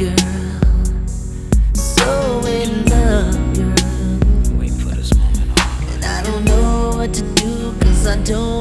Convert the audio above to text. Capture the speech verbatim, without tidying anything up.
girl. So in love, girl. Waiting for this moment all my And I don't know what to do, cause I don't